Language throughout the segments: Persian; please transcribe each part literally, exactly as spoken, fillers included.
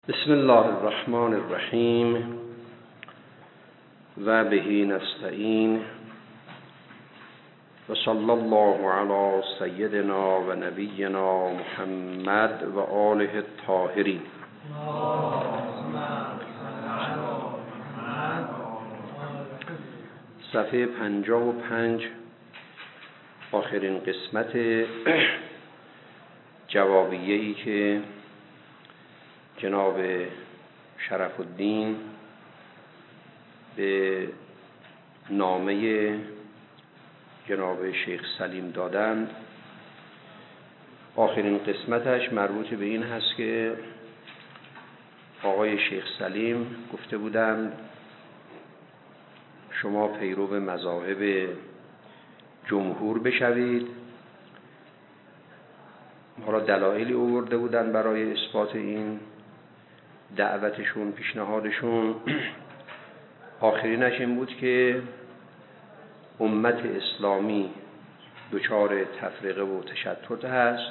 بسم الله الرحمن الرحیم و بهی نستعین و صلی الله علی سیدنا و نبینا محمد و آله الطاهرین. صفحه پنجاه و پنج، آخرین قسمت جوابیه‌ای که جناب شرف الدین به نامه جناب شیخ سلیم دادند. آخرین قسمتش مربوط به این هست که آقای شیخ سلیم گفته بودند شما پیرو مذاهب جمهور بشوید. حالا دلایلی آورده بودن برای اثبات این دعوتشون، پیشنهادشون. آخرینش این بود که امت اسلامی دچار تفرقه و تشتت هست،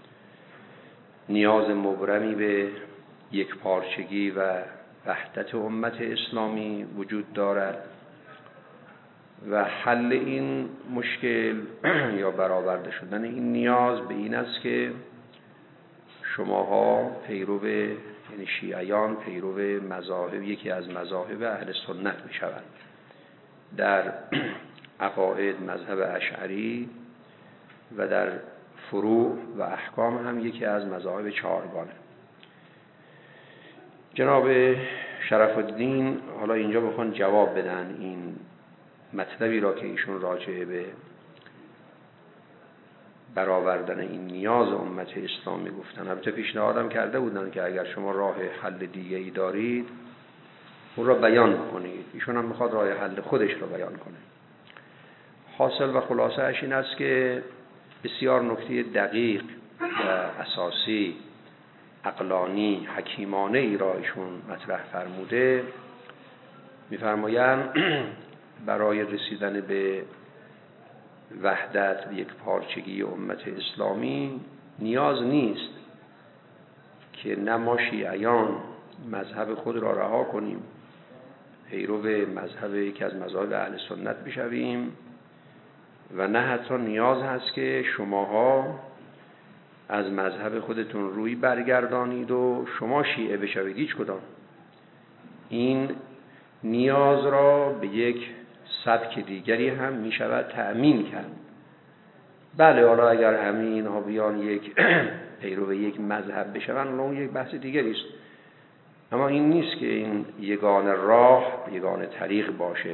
نیاز مبرمی به یک پارچگی و وحدت امت اسلامی وجود دارد و حل این مشکل یا برآورده شدن این نیاز به این است که شماها پیرو، یعنی شیعیان، پیرو مذاهب، یکی از مذاهب اهل سنت میشوند. در عقاید مذهب اشعری و در فروع و احکام هم یکی از مذاهب چهارگانه. جناب شرف الدین حالا اینجا بخوان جواب بدن این مطلبی را که ایشون راجع به برآوردن این نیاز امت اسلامی گفتن. البته پیشنهادم کرده بودن که اگر شما راه حل دیگه‌ای دارید اون را بیان کنید. ایشون هم میخواد راه حل خودش را بیان کنه. حاصل و خلاصه اش این است که بسیار نکته دقیق و اساسی، عقلانی، حکیمانه ای را ایشون مطرح فرموده. میفرمایند برای رسیدن به وحدت، یک پارچگی امت اسلامی نیاز نیست که نه ما شیعیان مذهب خود را رها کنیم، پیرو مذهب یکی از مذاهب اهل سنت بشویم، و نه حتی نیاز هست که شماها از مذهب خودتون روی برگردانید و شما شیعه بشوید. هیچ کدام. این نیاز را به یک سبک دیگری هم می شود تأمین کرد. بله، حالا اگر همین اینها بیان یک پیرو یک مذهب بشوند اون یک بحث دیگری است، اما این نیست که این یگانه راه، یگانه طریق باشه.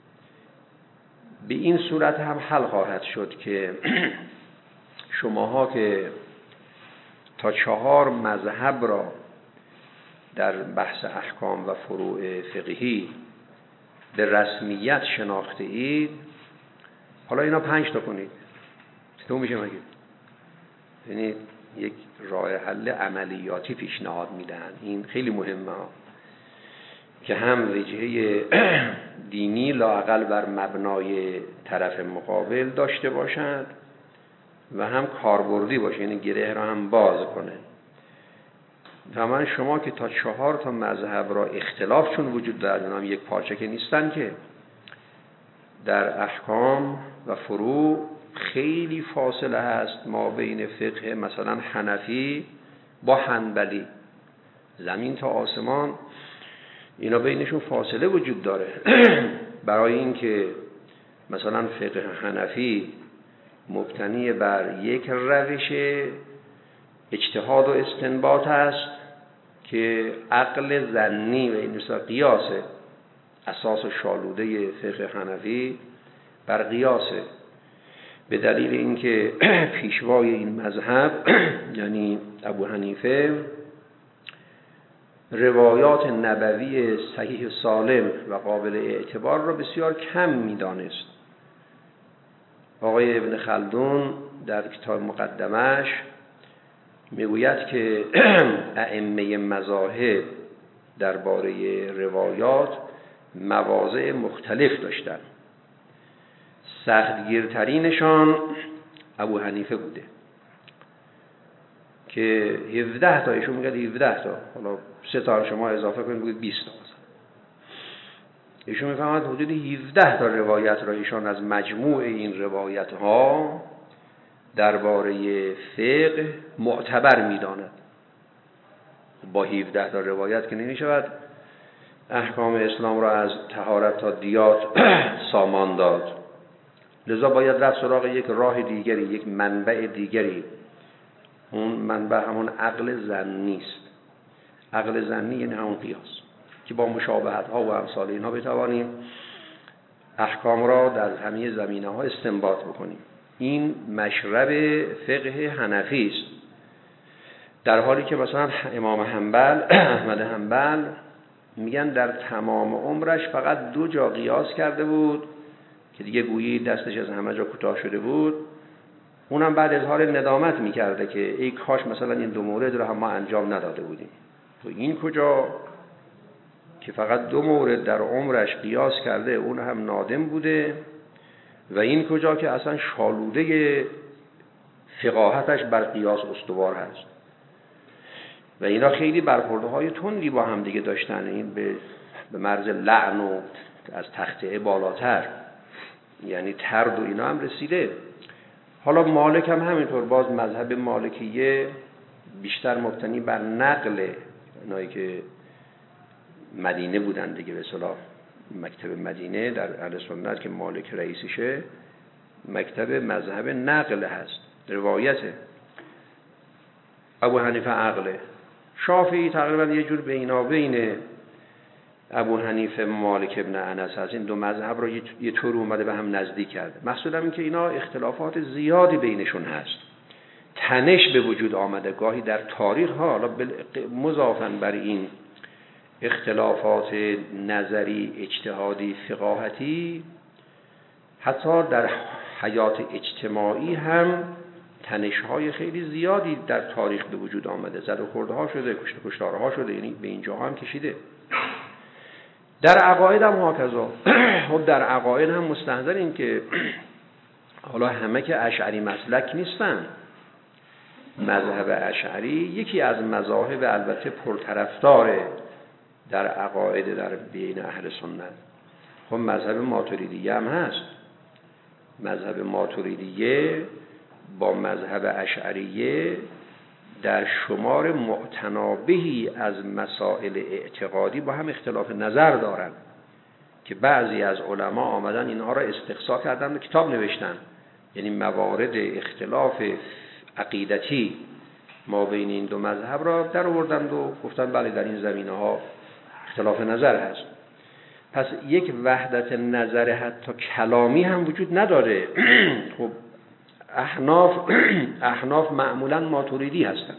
به این صورت هم حل خواهد شد که شماها که تا چهار مذهب را در بحث احکام و فروع فقهی به رسمیت شناخته اید، حالا اینا پنج تا کنید. چطور میشه مگه؟ یعنی یک راه حل عملیاتی پیشنهاد میدن. این خیلی مهمه که هم وجهه دینی لااقل بر مبنای طرف مقابل داشته باشد و هم کاربردی باشه، یعنی گره را هم باز کنه. تمام شما که تا چهار تا مذهب را اختلاف چون وجود دارد، اونم یک پارچه که نیستن، که در احکام و فروع خیلی فاصله هست ما بین فقه مثلا حنفی با حنبلی، زمین تا آسمان اینا بینشون فاصله وجود داره. برای اینکه مثلا فقه حنفی مبتنی بر یک روش اجتهاد و استنباط است که عقل ظنی و این مثلا قیاسه. اساس شالوده فقه حنفی بر قیاسه، به دلیل اینکه پیشوای این مذهب یعنی ابو حنیفه روایات نبوی صحیح سالم و قابل اعتبار را بسیار کم می‌دانست. آقای ابن خلدون در کتاب مقدمش میگوید که ائمه مذاهب درباره روایات مواضع مختلف داشتند. سختگیرترینشان ابو حنیفه بوده که هفده تا، ایشون میگه هفده تا، حالا سه تا شما اضافه کنید بگید بیست تا مثلا. ایشون میفهمد حدود هفده تا روایت را ایشان از مجموع این روایت ها درباره فقه معتبر میداند. با هفده تا روایت که نمیشود احکام اسلام را از طهارت تا دیات سامان داد، لذا باید رفت سراغ یک راه دیگری، یک منبع دیگری. اون منبع همون عقل ظنی است. عقل ظنی یعنی همون قیاس که با مشابهت ها و امثال اینها بتوانیم احکام را در همه زمینه ها استنباط بکنیم. این مشرب فقه حنفی است، در حالی که مثلا امام حنبل احمد حنبل میگن در تمام عمرش فقط دو جا قیاس کرده بود که دیگه گویی دستش از همه جا کوتاه شده بود. اونم بعد اظهار ندامت میکرده که ای کاش مثلا این دو مورد رو هم ما انجام نداده بودیم. تو این کجا که فقط دو مورد در عمرش قیاس کرده، اون هم نادم بوده، و این کجا که اصلا شالوده فقاهتش بر قیاس استوار هست. و اینا خیلی برخورده های تندی با هم دیگه داشتن، این به به مرز لعن و از تخته بالاتر، یعنی ترد و اینا هم رسیده. حالا مالک هم همینطور، باز مذهب مالکیه بیشتر مبتنی بر نقل، اینایی که مدینه بودن دیگه، به اصطلاح مکتب مدینه در اهل سنت که مالک رئیسشه، مکتب مذهب نقل هست، روایته. ابو حنیفه عقله، شافعی تقریبا یه جور بینابین ابو حنیفه مالک ابن انس هست. این دو مذهب رو یه طور اومده به هم نزدیک کرده. مقصودم این که اینا اختلافات زیادی بینشون هست، تنش به وجود آمده گاهی در تاریخ ها. حالا مضافاً بر این اختلافات نظری، اجتهادی، فقاهتی، حتی در حیات اجتماعی هم تنش‌های خیلی زیادی در تاریخ به وجود آمده، زد و خوردها شده، کشت و کشتارها شده، یعنی به اینجا هم کشیده. در عقاید هم هاکذا. خب در عقاید هم مستحضر این که حالا همه که اشعری مسلک نیستن. مذهب اشعری یکی از مذاهب البته پرطرفدار در عقاید در بین اهل سنت. خب مذهب ماتریدیه هم هست. مذهب ماتریدیه با مذهب اشعریه در شمار معتنابهی از مسائل اعتقادی با هم اختلاف نظر دارند که بعضی از علما آمدن اینها را استقصا کردن و کتاب نوشتن، یعنی موارد اختلاف عقیدتی ما بین این دو مذهب را در آوردند و گفتن بله در این زمینه ها اختلاف نظر هست. پس یک وحدت نظر حتی کلامی هم وجود نداره. خب احناف احناف معمولا ماتریدی هستند،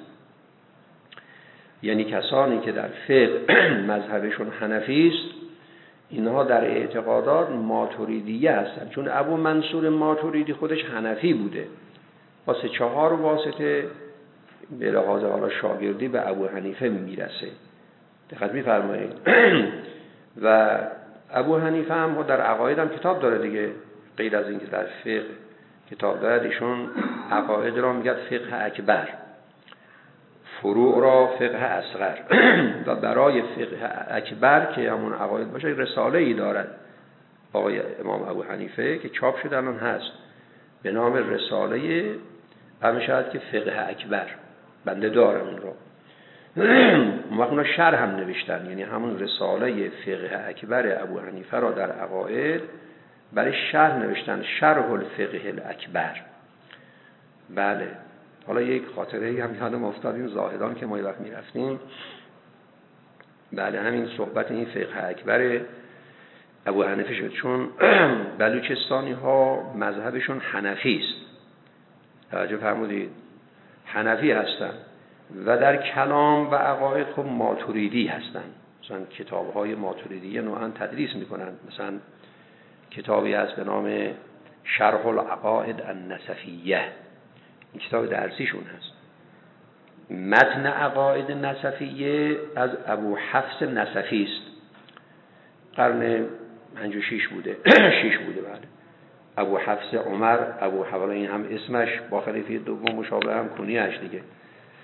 یعنی کسانی که در فقه مذهبشون حنفی است، اینها در اعتقادات ماتریدیه هستند، چون ابو منصور ماتریدی خودش حنفی بوده، با سه چهار واسطه به لحاظ حالا شاگردی به ابو حنیفه میرسه. دقت می‌فرمایید. و ابو حنیفه هم در عقاید هم کتاب داره دیگه، غیر از اینکه در فقه کتاب داره، ایشون عقاید را میگه فقه اکبر، فروع را فقه اصغر. و برای فقه اکبر که همون عقاید باشه رساله ای دارد آقای امام ابو حنیفه که چاپ شده الان هست به نام رساله همشهد که فقه اکبر، بنده دارم این را. اون شرح هم نوشتن، یعنی همون رساله فقه اکبر ابو حنیفه را در عقاید برای شرح نوشتن، شرح الفقه الاکبر. بله. حالا یک خاطره هم یادم افتاد، این زاهدان که ما یه وقت میرفتیم، بله همین صحبت این فقه اکبر ابو حنیفه شد، چون بلوچستانی ها مذهبشون حنفی است. توجه فرمودید، حنفی هستن و در کلام و عقاید خب ماتریدی هستن. مثلا کتاب های ماتریدی نوعا تدریس میکنن. مثلا کتابی هست به نام شرح العقائد النسفیه، این کتاب درسیشون هست. متن عقاید نسفیه از ابو حفص نسفی است، قرن پنج و شش بوده شش بوده بله. ابو حفص عمر، ابو حوالا، این هم اسمش با خلیفه دوم مشابه هم کنیه‌اش دیگه.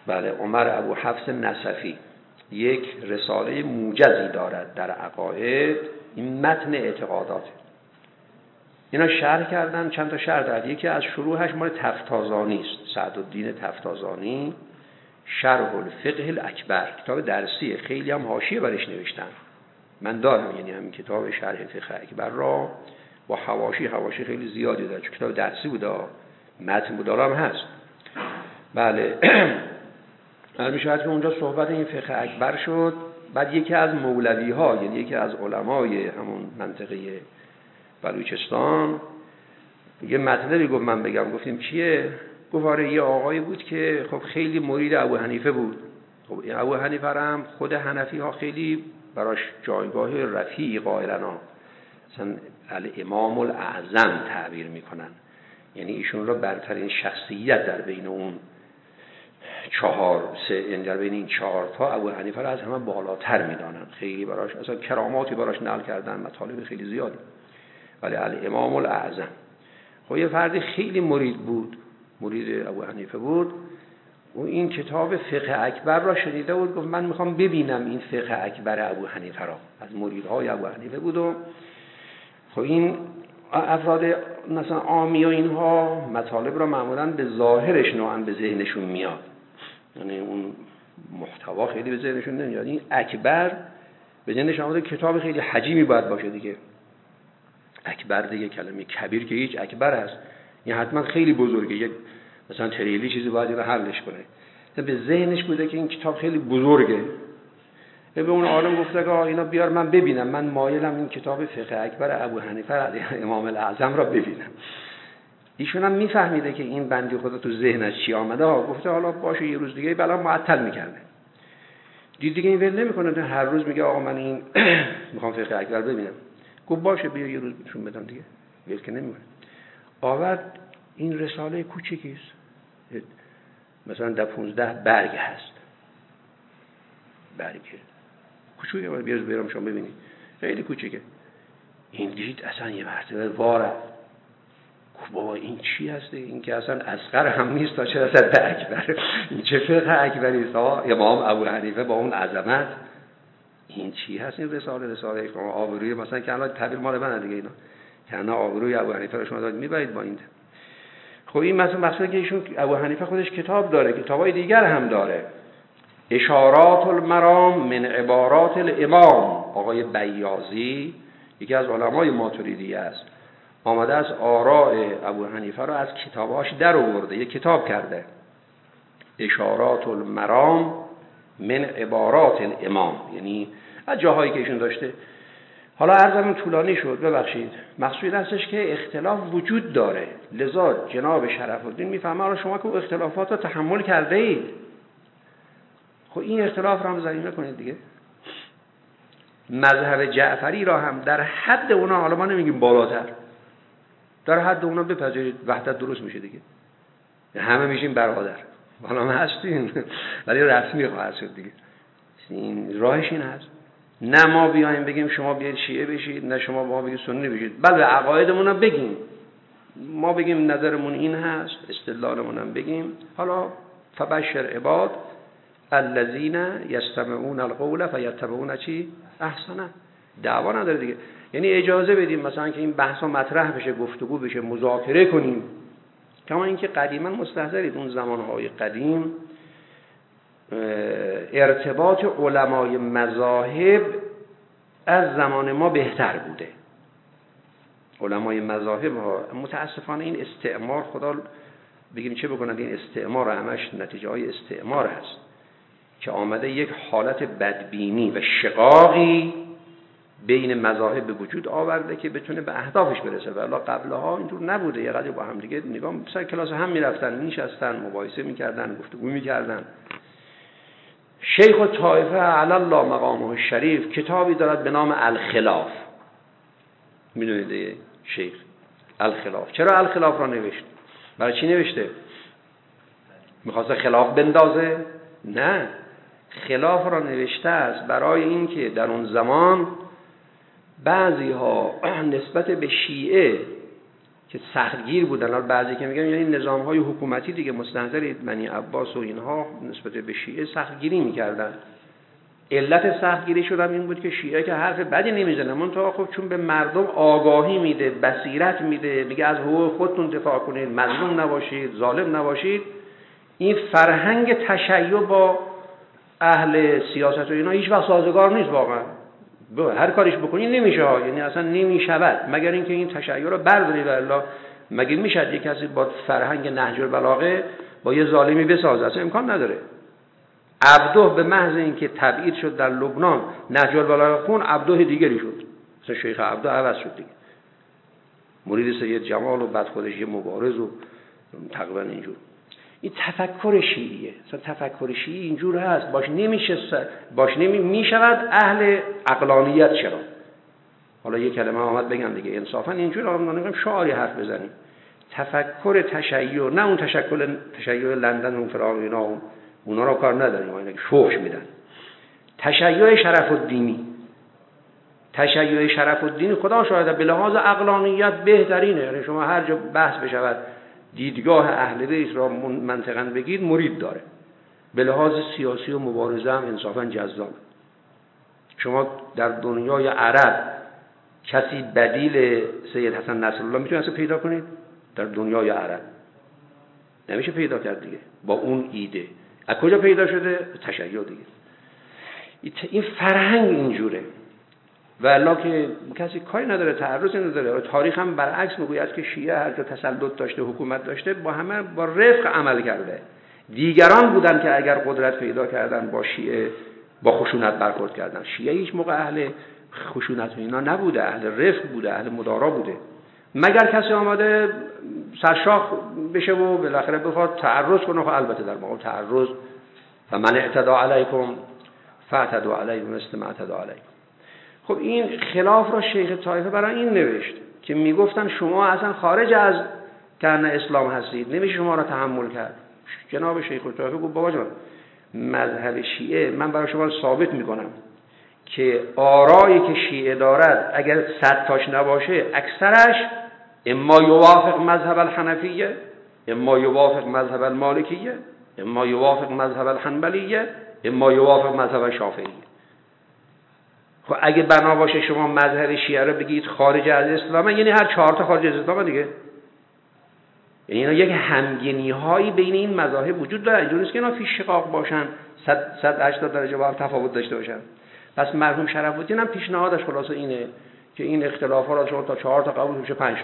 بله، عمر ابو حفص نصفی یک رساله موجزی دارد در عقاید، این متن اعتقادات. اینا شرح کردن، چند تا شرح دارد. یکی از شروحش مال تفتازانی است، سعدالدین تفتازانی، شرح الفقه الاکبر، کتاب درسی، خیلی هم حاشیه برش نوشتن. من دارم، یعنی همین کتاب شرح فقه اکبر را با حواشی، حواشی خیلی زیادی داره، چون کتاب درسی بوده، متن بوده هم هست. بله. الان میشه که اونجا صحبت این فقه اکبر شد. بعد یکی از مولوی ها، یعنی یکی از علمای همون منطقه بلوچستان، یه مطلبی گفت من بگم. گفتیم چیه؟ گفت آره یه آقایی بود که خب خیلی مرید ابو حنیفه بود. خب ابو حنیفه هم خود حنفی ها خیلی براش جایگاه رفیعی قائلن ها، مثلا الامام الاعظم تعبیر میکنن، یعنی ایشون را برترین شخصیت در بین اون چهار سه در بین این چهار تا ابو حنیفه را از همه بالاتر میدانن. خیلی براش اصلا کراماتی براش نقل کردن، مطالب خیلی زیادی. ولی الامام الاعظم، خب یه فردی خیلی مرید بود، مرید ابو حنیفه بود. و این کتاب فقه اکبر را شنیده بود، گفت من میخوام ببینم این فقه اکبر ابو حنیفه را. از مریدهای ابو حنیفه بود. و خب این افراد مثلا عامی و اینها مطالب را معمولا به ظاهرش نوعا به ذهنشون میاد، یعنی اون محتوا خیلی به ذهنشون نمیاد. این اکبر به ذهنش آمده کتاب خیلی حجیمی باید باشه دیگه. اکبر دیگه کلمه کبیر که هیچ، اکبر هست این حتما خیلی بزرگه، یک مثلا تریلی چیزی باید رو حلش کنه. به ذهنش بوده که این کتاب خیلی بزرگه. به اون عالم گفته که اینا بیار من ببینم، من مایلم این کتاب فقه اکبر ابو حنیفه امام الاعظم را ببینم. ایشون هم میفهمیده که این بندی خدا تو ذهنش چی آمده ها. گفته حالا باشه یه روز دیگه بلا معطل میکنه. دید دیگه این ول نمیکنه، هر روز میگه آقا من این میخوام فقه اکبر ببینم. گفت باشه بیا یه روز نشون بدم دیگه، ول که نمیکنه. آورد این رساله کوچیکی است، مثلا در پانزده برگ هست، برگ کوچیکه، باید بیارز بیارم شما ببینید، خیلی کوچیکه. این دید اصلا یه مرتبه واره، گفت بابا این چی هسته؟ این که اصلا اصغر هم نیست تا چه رسد به اکبر. این چه فقه اکبری است؟ امام ابو حنیفه با اون عظمت، این چی هست این رساله؟ رساله آبروی مثلا که الان تعبیر مال من دیگه، اینا که الان آبروی ابو حنیفه رو شما دارید میبرید با این. خب این مثلا مقصود که ایشون ابو حنیفه خودش کتاب داره، کتابای دیگر هم داره. اشارات المرام من عبارات الامام، آقای بیاضی یکی از علمای ماتریدی است، آمده از آراء ابو حنیفه رو از کتاباش در آورده، یک کتاب کرده، اشارات المرام من عبارات الامام، یعنی از جاهایی که ایشون داشته. حالا عرضمون طولانی شد، ببخشید. مقصود هستش که اختلاف وجود داره، لذا جناب شرف الدین میفهمه حالا شما که اختلافات رو تحمل کرده اید، خب این اختلاف رو هم ضمیمه کنید دیگه. مذهب جعفری را هم در حد اونا، حالا ما نمیگیم بالاتر، در حد اونا بپذیرید، وحدت درست میشه دیگه، همه میشیم برادر، حالا ما هستیم ولی رسمی خواهد شد دیگه. این راهش این هست، نه ما بیایم بگیم شما بیاید شیعه بشید، نه شما با ما بگید سنی بشید. بله عقایدمون هم بگیم، ما بگیم نظرمون این هست، استدلالمون هم بگیم. حالا فبشر عباد الذین یستمعون القول فیتبعون چی احسنه، دعوا نداره دیگه. یعنی اجازه بدیم مثلا که این بحثا مطرح بشه، گفتگو بشه، مذاکره کنیم. کما اینکه قدیما مستحضرید اون زمانهای قدیم ارتباط علمای مذاهب از زمان ما بهتر بوده. علمای مذاهب ها متاسفانه این استعمار، خدا بگیم چه بکنند، این استعمار همش نتیجه های استعمار هست که آمده یک حالت بدبینی و شقاقی بین مذاهب به وجود آورده که بتونه به اهدافش برسه. ولی قبلها اینطور نبوده، یه قدر با هم دیگه نگاه مثلا کلاس هم میرفتن، میشستن، مباحثه میکردن، گفتگو میکردن. شیخ الطائفه علی الله مقامه الشریف کتابی دارد به نام الخلاف. میدونید شیخ الخلاف چرا الخلاف را نوشت؟ برای چی نوشته؟ میخواسته خلاف بندازه؟ نه، خلاف را نوشته است برای اینکه در اون زمان بعضی ها نسبت به شیعه که سختگیر بودن. الان بعضی که میگن یعنی نظام‌های حکومتی دیگه مستنظر بنی عباس و اینها نسبت به شیعه سختگیری میکردن. علت سختگیری شدن این بود که شیعه که حرف بدی نمیزنه، منتها خب چون به مردم آگاهی میده، بصیرت میده، میگه از حقوق خودتون دفاع کنید، مظلوم نباشید، ظالم نباشید، این فرهنگ تشیع با اهل سیاست و اینا هیچ وقت سازگار نیست واقعا. هر کاریش بکنی نمیشه ها، یعنی اصلا نمیشود مگر اینکه این تشیع رو برداری. والله مگه میشه یک کسی با فرهنگ نهج البلاغه با یه ظالمی بسازه؟ اصلا امکان نداره. عبده به محض اینکه تبعید شد در لبنان نهج البلاغه خون، عبده دیگری شد، مثلا شیخ عبده عوض شد دیگه، مرید سید جمال و بعد خودش یه مبارز و تقریبا اینجور. این تفکر شیعیه. مثلا تفکر شیعی اینجور هست، باش نمیشه باش نمی میشود اهل عقلانیت. چرا؟ حالا یه کلمه آمد بگم دیگه، انصافا اینجور آمدن نگم شعاری حرف بزنیم. تفکر تشیع، نه اون تشکل تشیع لندن اون فراغ اینا، اونا رو کار نداریم، اینا شوخش میدن. تشیع شرف الدینی، تشیع شرف الدینی خدا شاهد به لحاظ عقلانیت بهترینه. یعنی شما هر جا بحث بشود دیدگاه اهل بیت را منطقاً بگید مرید داره، به لحاظ سیاسی و مبارزه هم انصافاً جذاب. شما در دنیای عرب کسی بدیل سید حسن نصرالله میتونید پیدا کنید؟ در دنیای عرب نمیشه پیدا کرد دیگه. با اون ایده از کجا پیدا شده؟ تشیع دیگه. این فرهنگ اینجوره و الا که کسی کاری نداره، تعرضی نداره. تاریخ هم برعکس میگوید که شیعه هر جا تسلط داشته، حکومت داشته، با همه با رفق عمل کرده. دیگران بودن که اگر قدرت پیدا کردن با شیعه با خشونت برخورد کردن. شیعه هیچ موقع اهل خشونت اینا نبوده، اهل رفق بوده، اهل مدارا بوده. مگر کسی آماده سرشاخ بشه و بالاخره بخواد تعرض کنه، خب البته در مقابل تعرض و من اعتدا علیکم فاعتدوا علیه مثل ما اعتدوا علیکم. خب این خلاف را شیخ طایفه برای این نوشت که میگفتن شما اصلا خارج از کهنه اسلام هستید، نمیشه شما را تحمل کرد. جناب شیخ طایفه گفت بابا جان، مذهب شیعه من برای شما ثابت میکنم که آرایی که شیعه دارد اگر صد تاش نباشه اکثرش اما یوافق مذهب الحنفیه، اما یوافق مذهب المالکیه، اما یوافق مذهب الحنبلیه، اما یوافق مذهب شافعیه. خب اگه بنا باشه شما مذهب شیعه رو بگید خارج از اسلام، یعنی هر چهار تا خارج از اسلام دیگه. یعنی اینا یک همگنی هایی بین این مذاهب وجود داره. اینجوری نیست که اینا فی شقاق باشن، صد و هشتاد درجه با هم تفاوت داشته باشن. پس مرحوم شرف الدین هم پیشنهادش خلاصه اینه که این اختلافات را شما تا چهار تا قبول بشه پنج تا.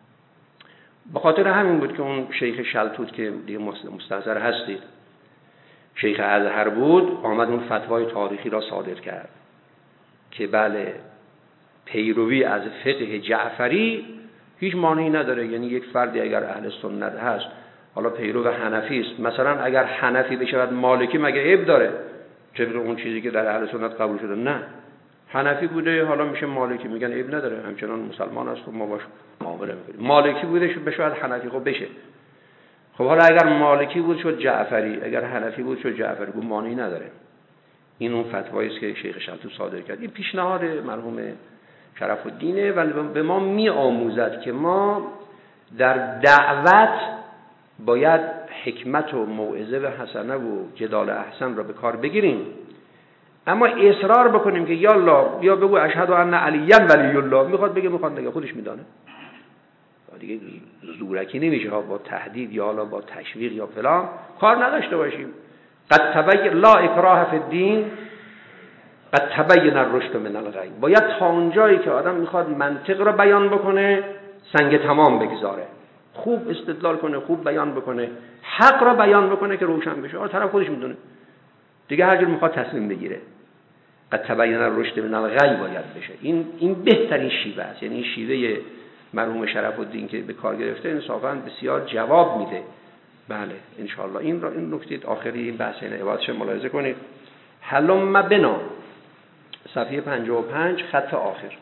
به خاطر همین بود که اون شیخ شلتوت که دیگه مستحضر هستید، شیخ ازهر بود، آمد اون فتوای تاریخی را صادر کرد که بله پیروی از فقه جعفری هیچ مانعی نداره. یعنی یک فردی اگر اهل سنت هست، حالا پیرو حنفی است، مثلا اگر حنفی بشود مالکی مگه عیب داره؟ چه اون چیزی که در اهل سنت قبول شده؟ نه، حنفی بوده حالا میشه مالکی، میگن عیب نداره، همچنان مسلمان است و ما باش معامله میکنیم. مالکی بوده بشود حنفی، خب بشه. خب حالا اگر مالکی بود شد جعفری، اگر حنفی بود شد جعفری، گفت مانعی نداره. این اون فتوایی است که شیخ شلتوت صادر کرد. این پیشنهاد مرحوم شرف الدینه و به ما می آموزد که ما در دعوت باید حکمت و موعظه و حسنه و جدال احسن را به کار بگیریم، اما اصرار بکنیم که یا الله یا بگو اشهد ان علی ولی الله، میخواد بگه میخواد بگه خودش میدانه دیگه. زورکی نمیشه ها با تهدید یا حالا با تشویق یا فلان کار نداشته باشیم. قد تبین لا اکراه فی الدین قد تبین الرشد من الغی. باید تا اونجایی که آدم میخواد منطق را بیان بکنه سنگ تمام بگذاره، خوب استدلال کنه، خوب بیان بکنه، حق را بیان بکنه که روشن بشه. آره طرف خودش میدونه دیگه، هر جور میخواد تصمیم بگیره. قد تبین الرشد من الغی باید بشه. این این بهترین شیوه است. یعنی شیوه مرحوم شرف الدین که به کار گرفته انصافا بسیار جواب میده. بله ان شاء الله این را این نکته آخری این بحث این عبارتش ملاحظه کنید. حلم بنا صفحه پنجاه و پنج خط آخر.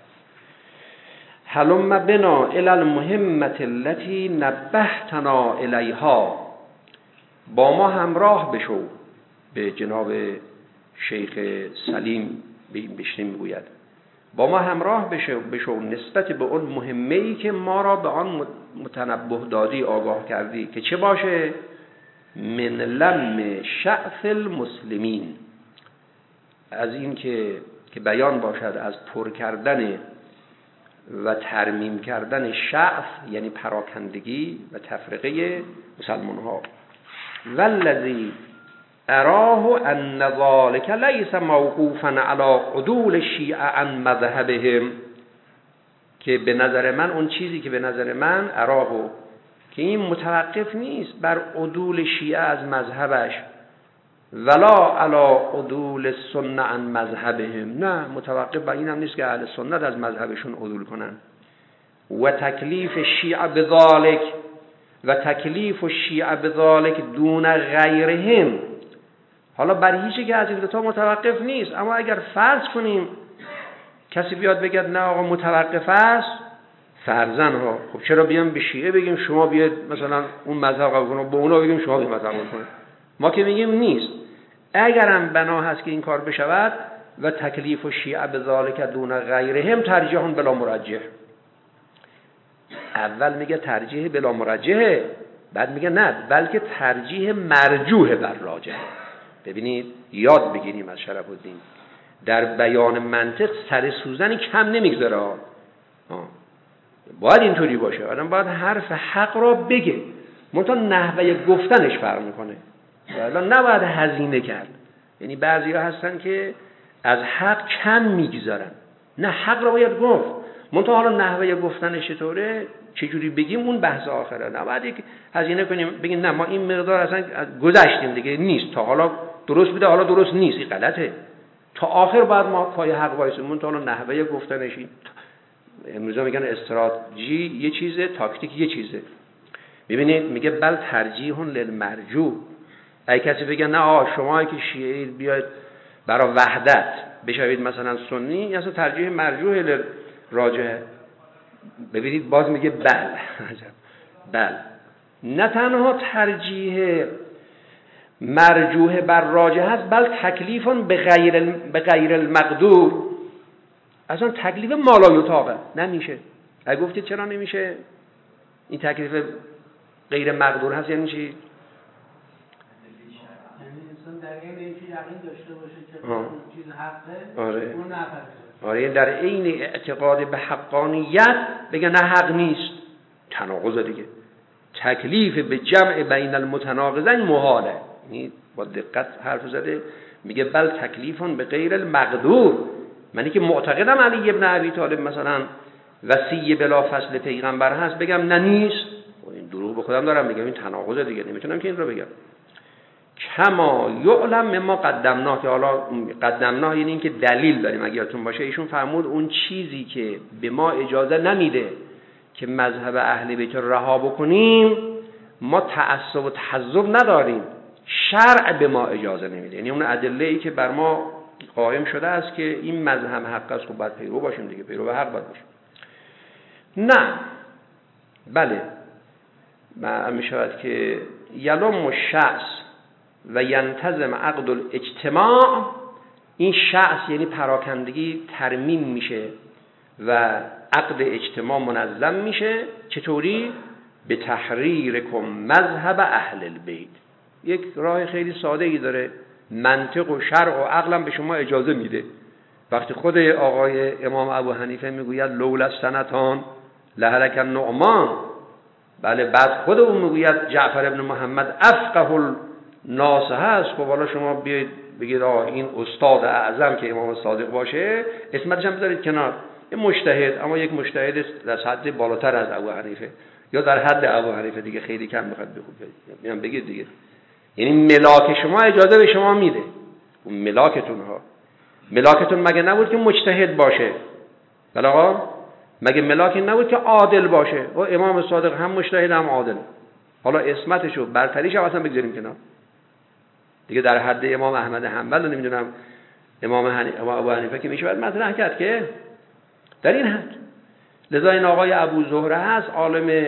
حلم بنا الی المهمة التي نبهتنا الیها. با ما همراه بشو. به جناب شیخ سلیم به این بشنی میگوید با ما همراه بشه بشو نسبت به اون مهمه‌ای که ما را به آن متنبه دادی، آگاه کردی، که چه باشه؟ من لم شعث المسلمین، از این که که بیان باشد از پر کردن و ترمیم کردن شعث، یعنی پراکندگی و تفرقه مسلمان ها. والذی اراه ان ذلك لیس موقوفا علی عدول الشیعه عن مذهبهم، که به نظر من اون چیزی که به نظر من اراه، که این متوقف نیست بر عدول شیعه از مذهبش، ولا علی عدول السنه عن مذهبهم، نه متوقف بر این هم نیست که اهل سنت از مذهبشون عدول کنن. و تکلیف الشیعه بذلك، و تکلیف الشیعه بذلك دون غیرهم، حالا بر هیچ که از این دو تا متوقف نیست. اما اگر فرض کنیم کسی بیاد بگه نه آقا متوقف است، فرضاً ها، خب چرا بیام به شیعه بگیم شما بیاید مثلا اون مذهب قبول کنید، به اونا بگیم شما این مذهب قبول کنید؟ ما که میگیم نیست. اگرم بنا هست که این کار بشود، و تکلیف و شیعه به ذالک دون غیرهم ترجیح بلا مرجح. اول میگه ترجیح بلا مرجحه، بعد میگه نه بلکه ترجیح مرجوح بر راجح. ببینید یاد بگیریم از شرف الدین، در بیان منطق سر سوزنی کم نمیگذاره. باید اینطوری باشه، آدم باید حرف حق را بگه، منتها نحوه گفتنش فرق میکنه. والا نباید هزینه کرد. یعنی بعضیا هستن که از حق کم میگذارن، نه حق را باید گفت، منتها حالا نحوه گفتنش چطوره، چجوری بگیم، اون بحث آخره. نباید یک هزینه کنیم بگیم نه ما این مقدار اصلا گذشتیم دیگه نیست، تا حالا درست بوده حالا درست نیست، این غلطه. تا آخر بعد ما پای حق وایسیم، منتها حالا نحوه گفتنش، امروزا میگن استراتژی یه چیزه، تاکتیک یه چیزه. ببینید میگه بل ترجیح للمرجو. اگه کسی بگه نه آه شما که شیعه بیاید برای وحدت بشوید مثلا سنی، اصلا ترجیح مرجوح للراجح. ببینید باز میگه بل بل نه تنها ترجیح مرجوح بر راجح هست، بل تکلیفون به غیر به غیر المقدور، اصلا تکلیف مالایطاقه نمیشه. اگه گفتید چرا نمیشه این تکلیف غیر مقدور هست، یعنی چی؟ یعنی انسان در این اینکه یقین داشته باشه که اون چیز حقه، آره. اون نفره. آره در عین اعتقاد به حقانیت بگه نه حق نیست، تناقض دیگه. تکلیف به جمع بین المتناقضین محاله. یعنی با دقت حرف زده، میگه بل تکلیفون به غیر المقدور. منی که معتقدم علی ابن ابی طالب مثلا وصی بلا فصل پیغمبر هست، بگم نه نیست، این دروغ به خودم دارم میگم، این تناقض دیگه، نمیتونم که این رو بگم. کما یعلم مما قدمناه، که حالا قدمناه یعنی این که دلیل داریم. اگه یادتون باشه ایشون فرمود اون چیزی که به ما اجازه نمیده که مذهب اهل بیت رها بکنیم، ما تعصب و تحزب نداریم، شرع به ما اجازه نمیده. یعنی اون ادله‌ای که بر ما قائم شده است که این مذهب حق است، خب باید پیرو باشیم دیگه، پیرو به حق باید باشیم. نه بله معلوم میشود که یلم الشعث و ینتظم عقد الاجتماع، این شعث یعنی پراکندگی ترمیم میشه و عقد اجتماع منظم میشه. چطوری؟ به تحریرکم مذهب اهل البیت. یک راه خیلی ساده ای داره، منطق و شرع و عقلم به شما اجازه میده. وقتی خود آقای امام ابو حنیفه میگوید لولا السنتان لهلک النعمان، بله بعد خود اون میگوید جعفر ابن محمد افقه الناس هست، خب حالا شما بیاید بگید آه این استاد اعظم که امام صادق باشه اسمتش هم بذارید کنار، این مجتهد، اما یک مجتهد در حد بالاتر از ابو حنیفه یا در حد ابو حنیفه دیگه، خیلی کم میخواد بگید بگید دیگه. یعنی ملاک شما اجازه به شما میده، اون ملاکتون ها. ملاکتون مگه نبود که مجتهد باشه؟ بله آقا، مگه ملاکی نبود که عادل باشه؟ و امام صادق هم مجتهد هم عادل، حالا اسمتشو برتریش هم اصلا بگذاریم کنار دیگه، در حد امام احمد حنبل نمیدونم امام حنیفه ابو حنیفه که میشه باید مطرح کرد که در این حد. لذا این آقای ابو زهره هست، عالم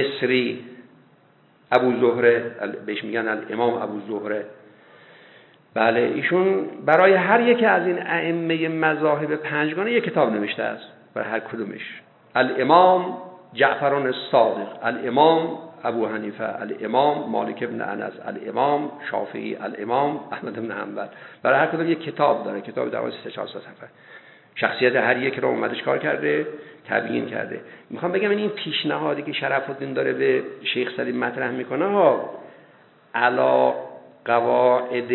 مصری، ابو زهره بهش میگن الامام ابو زهره، بله ایشون برای هر یک از این ائمه مذاهب پنجگانه یک کتاب نوشته است، برای هر کدومش. الامام جعفر الصادق، الامام ابو حنیفه، الامام مالک بن انس، الامام شافعی، الامام احمد بن حنبل. برای هر کدوم یک کتاب داره، کتاب در سه چهار صفحه. شخصیت هر یک رو اومدش کار کرده، تبیین کرده. میخوام بگم این پیشنهادی که شرف الدین داره به شیخ سلیم مطرح میکنه ها، علا قواعد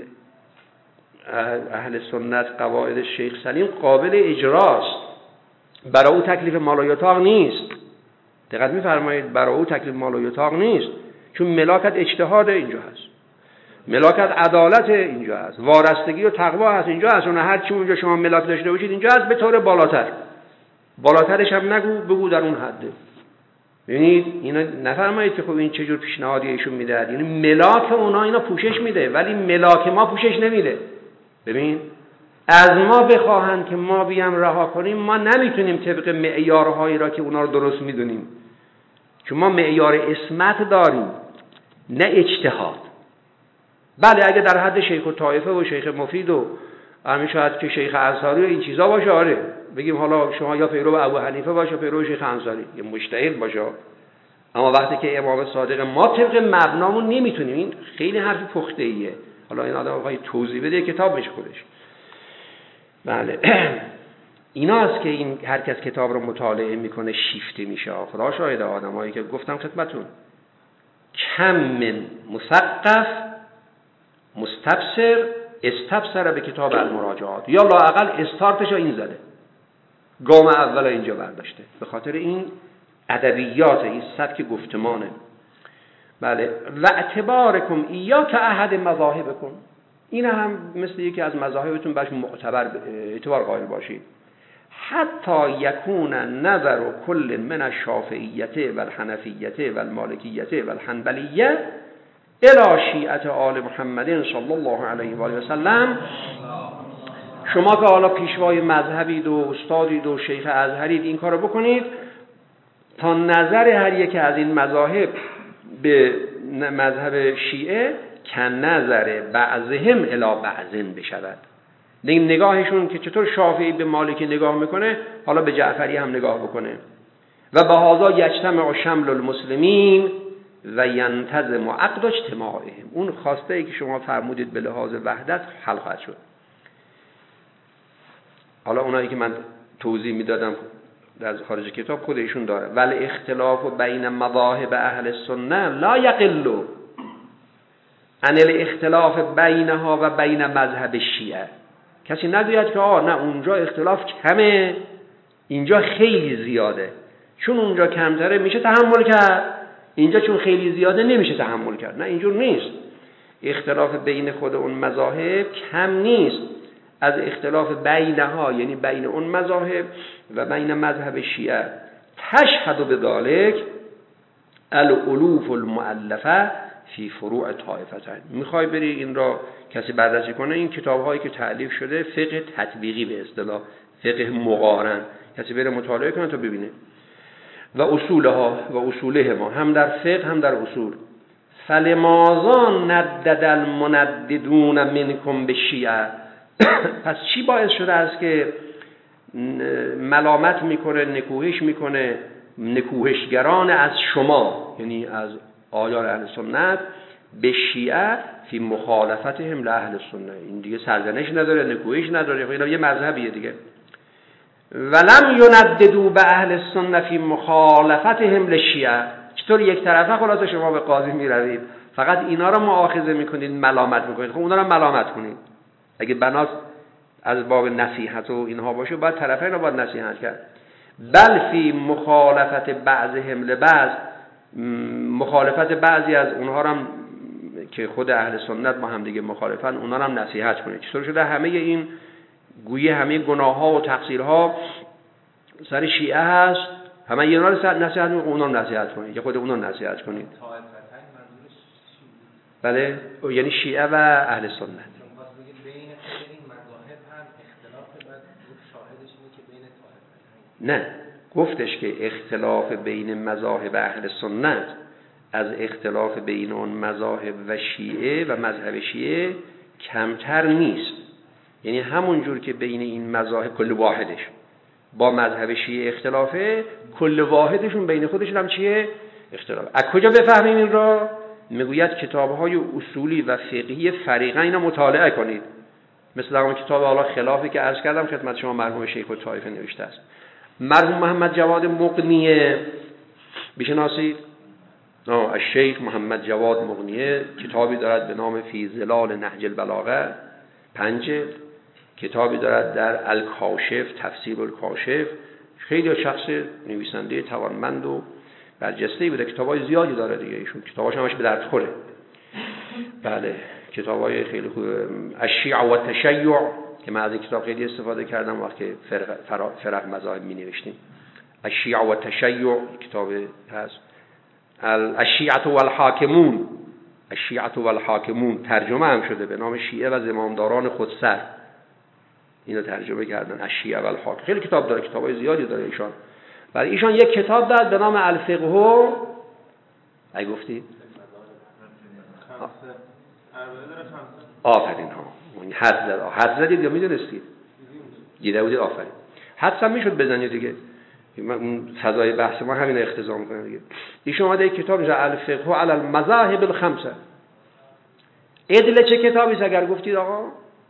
اهل سنت، قواعد شیخ سلیم قابل اجراست، برای او تکلیف مالایاتاق نیست. دقت میفرمایید، برای او تکلیف مالایاتاق نیست، چون ملاکت اجتهاد اینجا هست، ملاکت عدالت اینجا هست، وارستگی و تقوا هست اینجا هست. اون هر چی اونجا شما ملاک داشته باشید اینجا هست، به طور بالاتر، بالاترش هم نگو، بگو در اون حده. ببینید اینا نفرمایید که خب این چه جور پیشنهادی ایشون میده، یعنی ملاک اونا اینا پوشش میده ولی ملاک ما پوشش نمیده. ببین از ما بخواهند که ما بیام رها کنیم، ما نمیتونیم طبق معیارهایی را که اونا رو درست میدونیم، چون ما معیار عصمت داریم نه اجتهاد. بله اگه در حد شیخ و طایفه و شیخ مفید و همین شاید که شیخ انصاری و این چیزا باشه، آره بگیم حالا شما یا پیرو ابو حنیفه باشه، پیرو شیخ انصاری، یا مجتهد باشه. اما وقتی که امام صادق ما طبق مبنامون نمیتونیم، این خیلی حرف پخته ایه. حالا این آدم آقای توضیح بده کتاب بشه خودش. بله ایناست که این هر کس کتاب رو مطالعه میکنه شیفته میشه. خدا شاهد آدمایی که گفتم خدمتون، کم من مثقف مستبصر استبصر به کتاب المراجعات، یا لااقل استارتش این زده، گام اول اینجا برداشته، به خاطر این ادبیات، این سبک گفتمانه. بله و اعتبارکم ایاک احد مذاهبکم، این هم مثل یکی از مذاهبتون باش معتبر اعتبار قائل باشید. حتی یکون نظر کل من الشافعیه و الحنفیه و المالکیه و الحنبلیه الی شیعت آل محمد صلی الله علیه و آله و سلم. شما که حالا پیشوای مذهبید و استادید و شیخ ازهرید، این کارو بکنید تا نظر هر یک از این مذاهب به مذهب شیعه کن نظر بعضهم الی بعضن بشود. نگاهشون که چطور شافعی به مالکی نگاه میکنه، حالا به جعفری هم نگاه بکنه. و به هذا یجتمع شمل المسلمین و ینتظم عقد اجتماعهم. اون خواسته ای که شما فرمودید به لحاظ وحدت حل خواهد شد. حالا اونایی که من توضیح میدادم در خارج کتاب خود ایشون داره. ولی اختلاف بین مذاهب اهل سنت لا یقل عن الاختلاف بینها و بین مذهب شیعه. کسی نگوید که آه نه اونجا اختلاف کمه اینجا خیلی زیاده، چون اونجا کمتره میشه تحمل کرد، اینجا چون خیلی زیاده نمیشه تحمل کرد. نه اینجور نیست. اختلاف بین خود اون مذاهب کم نیست از اختلاف بینها، یعنی بین اون مذاهب و بین مذهب شیعه. تشهد بذلک الالوف المؤلفه فی فروع طائفتین. میخوای بری این را کسی بررسی کنه، این کتاب هایی که تألیف شده فقه تطبیقی به اصطلاح، فقه مقارن، کسی بره مطالعه کنه تا ببینه. و اصولها و اصوله ما هم در فقه هم در اصول. فلماذا ندد المنددون منکم به شیعه. پس چی باعث شده است که ملامت میکنه، نکوهش میکنه نکوهشگران از شما، یعنی از آیار اهل سنت، به شیعه فی مخالفتهم لاهل سنت. این دیگه سرزنش نداره، نکوهش نداره، اینا یه مذهبیه دیگه. ولم ینددوا به اهل سنت فی مخالفتهم للشیعه. چطور یک طرفه خلاصه شما به قاضی میروید فقط اینا رو مؤاخذه میکنید، ملامت میکنید؟ خب اونا رو ملامت کنید. اگه بناس از باب نصیحت و اینها باشه باید طرفین رو باید نصیحت کرد. بل فی مخالفت بعضهم لبعض، مخالفت بعضی از اونها هم که خود اهل سنت با هم دیگه مخالفن، اونها هم نصیحت کنید. چطور شده همه این گویی همه گناه ها و تقصیرها سر شیعه هست، همه اینا رو نصیحت کنید، اونها رو نصیحت کنید، یا خود اونها رو نصیحت کنید. بله یعنی شیعه و اهل سنت. نه گفتش که اختلاف بین مذاهب اهل سنت از اختلاف بین اون مذاهب و شیعه و مذهب شیعه کمتر نیست. یعنی همون جور که بین این مذاهب کل واحدش با مذهب شیعه اختلافه، کل واحدشون بین خودشون هم چیه؟ اختلاف. از کجا بفهمیم این را؟ میگوید کتاب‌های اصولی و فقهی فریقین اینا مطالعه کنید. مثل همون کتاب حالا خلافی که عرض کردم خدمت شما، مرحوم شیخ الطائفه نوشته است. مرحوم محمد جواد مقنیه بشناسید؟ نه، الشیخ محمد جواد مقنیه کتابی دارد به نام فی ظلال نهج البلاغه، پنج کتابی دارد در الکاشف، تفسیر الکاشف. خیلی شخص نویسنده توانمند و برجسته‌ای بوده، کتابای زیادی داره دیگه ایشون، کتاباش همش به درد خوره. بله، کتابای خیلی خوب. الشیعه و التشیع که من از این کتاب خیلی استفاده کردم وقتی فرق فرق مذاهب می‌نوشتیم. الشیعه و التشیع کتاب هست. الشیعه و الحاکمون، الشیعه و الحاکمون ترجمه هم شده به نام شیعه و زمامداران خودسر. اینو ترجمه کردن، الشیعه و الحاکم. خیلی کتاب داره، کتابای زیادی داره ایشان. برای ایشان یک کتاب داد به نام الفقه. ای گفتید؟ آفرین ها. اون حد زد. حد زدید یا میدونستید؟ دیده بودید؟ آفرین. حدس هم میشد بزنید دیگه. من اون فضای بحث ما همین اختزا میکنه دیگه. ایشون اومده یک کتاب میشه الفقه علی المذاهب الخمسه. ادل چه کتابی اگر گفتید آقا؟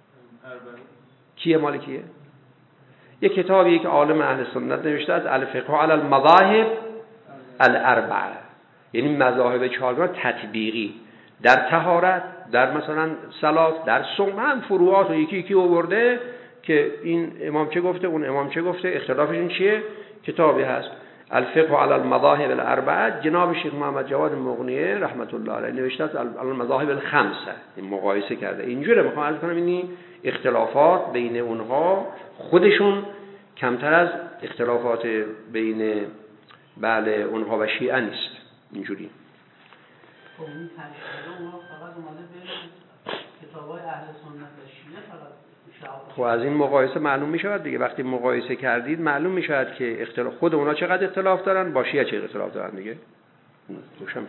کیه مال کیه؟ یک کتابی که عالم اهل سنت نوشته از الفقه علی المذاهب الاربعه، یعنی مذاهب چهارگانه تطبیقی در طهارت، در مثلا صلات، در صوم، هم فروعات و یکی یکی آورده که این امام چه گفته، اون امام چه گفته، اختلافشون چیه. کتابی هست الفقه علی المذاهب الاربعه، جناب شیخ محمد جواد مقنیه رحمت الله علیه نوشته است علی المذاهب الخمسه، این مقایسه کرده. اینجوری میخوام عرض کنم این اختلافات بین اونها خودشون کمتر از اختلافات بین بله اونها و شیعه نیست. اینجوری خب این تشکیل اونها فقط اومده بین کتابای اهل سنت و شیعه فقط. خب از این مقایسه معلوم می شود دیگه، وقتی مقایسه کردید معلوم می شود که اختلاف خود اونا چقدر اختلاف دارن، با شیعه چه اختلاف دارن دیگه. روشن.